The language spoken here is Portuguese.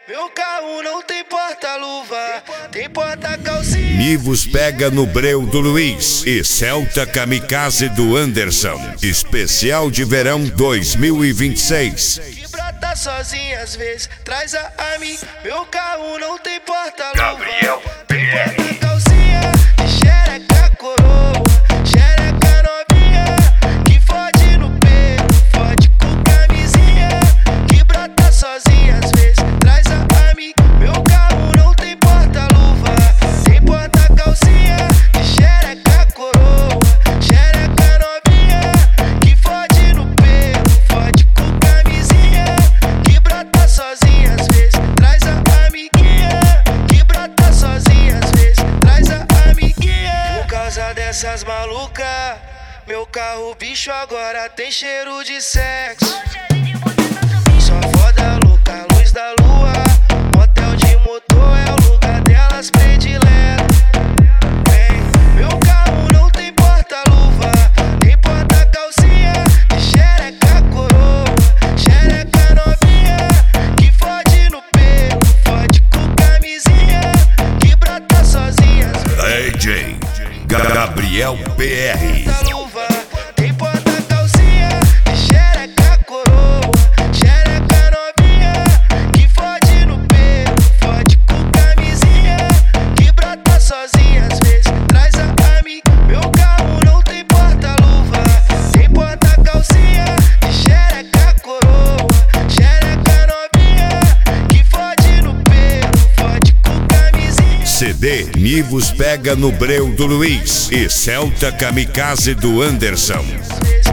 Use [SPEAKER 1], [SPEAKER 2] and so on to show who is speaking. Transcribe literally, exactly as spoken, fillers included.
[SPEAKER 1] Meu carro não tem porta-luva, tem porta-calcinha.
[SPEAKER 2] Nivus pega no breu do Luiz e Celta Kamikaze do Anderson. Especial de verão dois mil e vinte e seis.
[SPEAKER 1] Que brota sozinha às vezes, traz a amiga. Meu carro não tem porta-luva,
[SPEAKER 2] Gabriel
[SPEAKER 1] tem porta-calcinha. De xereca coroa, xereca novinha. Que fode no pelo, fode com camisinha. Que brota sozinha às vezes, traz a amiga. Meu carro não tem porta-luva, tem porta-calcinha. De xereca coroa, xereca novinha. Que fode no pelo, fode com camisinha. Que brota sozinha às vezes, traz a amiguinha. Que brota sozinha às vezes, traz a amiguinha. Por causa dessas malucas, meu carro bicho agora tem cheiro de sexo. Só foda louca, luz da lua. Motel de motor é o lugar delas predileto. Vem, meu carro não tem porta-luva, tem porta-calcinha. De xereca coroa, xereca novinha. Que fode no pelo, fode com camisinha. Que brota sozinha
[SPEAKER 2] D J Gabriel P R.
[SPEAKER 1] porta-luva, tem porta-calcinha. De xereca coroa, xereca novinha. Que fode no pelo, fode com camisinha. Que brota sozinha às vezes, traz a amiga. Meu carro não tem porta-luva, tem porta-calcinha. De xereca coroa, xereca novinha. Que fode no pelo, fode com camisinha.
[SPEAKER 2] C D Nivus pega no breu do Luiz e Celta Kamikaze do Anderson.